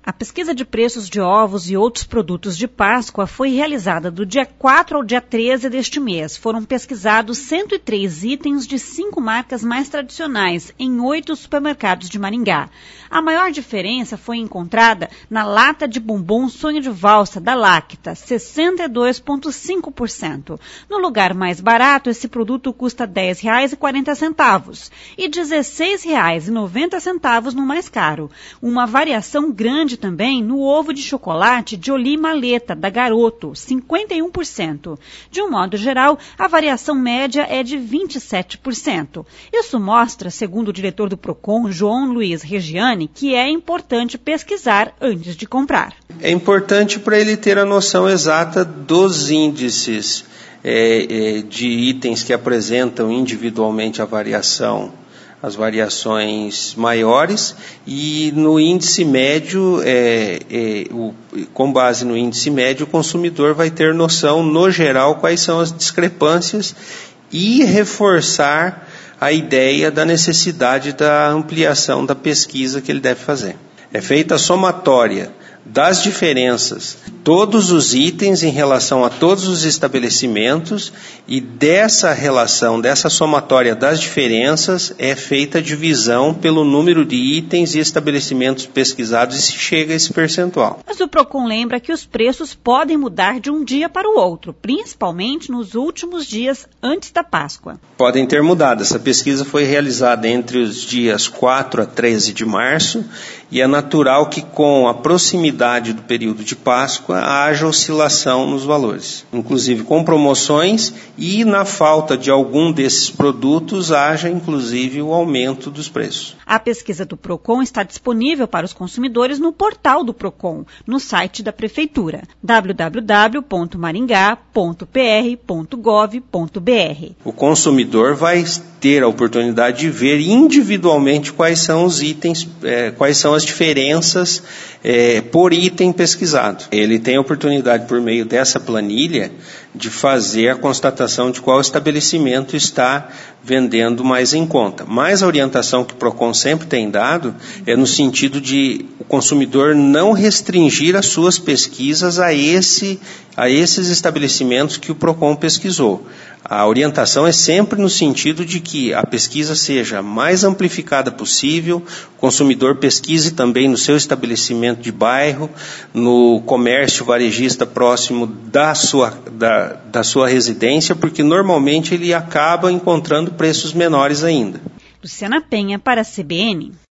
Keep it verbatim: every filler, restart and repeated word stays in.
A pesquisa de preços de ovos e outros produtos de Páscoa foi realizada do dia quatro ao dia treze deste mês. Foram pesquisados cento e três itens de cinco marcas mais tradicionais em oito supermercados de Maringá. A maior diferença foi encontrada na lata de bombom sonho de valsa da Lacta, sessenta e dois vírgula cinco por cento. No lugar mais barato, esse produto custa dez reais e quarenta centavos e dezesseis reais e noventa centavos no mais caro. Uma variação grande também no ovo de chocolate de Oli Maleta, da Garoto, cinquenta e um por cento. De um modo geral, a variação média é de vinte e sete por cento. Isso mostra, segundo o diretor do Procon, João Luiz Regiane, que é importante pesquisar antes de comprar. É importante para ele ter a noção exata dos índices é, é, de itens que apresentam individualmente a variação, as variações maiores, e no índice médio, é, é, o, com base no índice médio, o consumidor vai ter noção, no geral, quais são as discrepâncias e reforçar a ideia da necessidade da ampliação da pesquisa que ele deve fazer. É feita a somatória das diferenças, todos os itens em relação a todos os estabelecimentos, e dessa relação, dessa somatória das diferenças, é feita a divisão pelo número de itens e estabelecimentos pesquisados e se chega a esse percentual. Mas o Procon lembra que os preços podem mudar de um dia para o outro, principalmente nos últimos dias antes da Páscoa. Podem ter mudado. Essa pesquisa foi realizada entre os dias quatro a treze de março, e é natural que, com a proximidade do período de Páscoa, haja oscilação nos valores, inclusive com promoções, e na falta de algum desses produtos haja inclusive o aumento dos preços. A pesquisa do Procon está disponível para os consumidores no portal do Procon, no site da Prefeitura, w w w ponto maringá ponto p r ponto gov ponto b r. O consumidor vai ter a oportunidade de ver individualmente quais são os itens, é, quais são as diferenças é, por item pesquisado. Ele tem a oportunidade, por meio dessa planilha, de fazer a constatação de qual estabelecimento está vendendo mais em conta. Mas a orientação que o Procon sempre tem dado é no sentido de o consumidor não restringir as suas pesquisas a, esse, a esses estabelecimentos que o Procon pesquisou. A orientação é sempre no sentido de que a pesquisa seja mais amplificada possível, o consumidor pesquise também no seu estabelecimento de bairro, no comércio varejista próximo da sua, da, da sua residência, porque normalmente ele acaba encontrando preços menores ainda. Luciana Penha, para a C B N.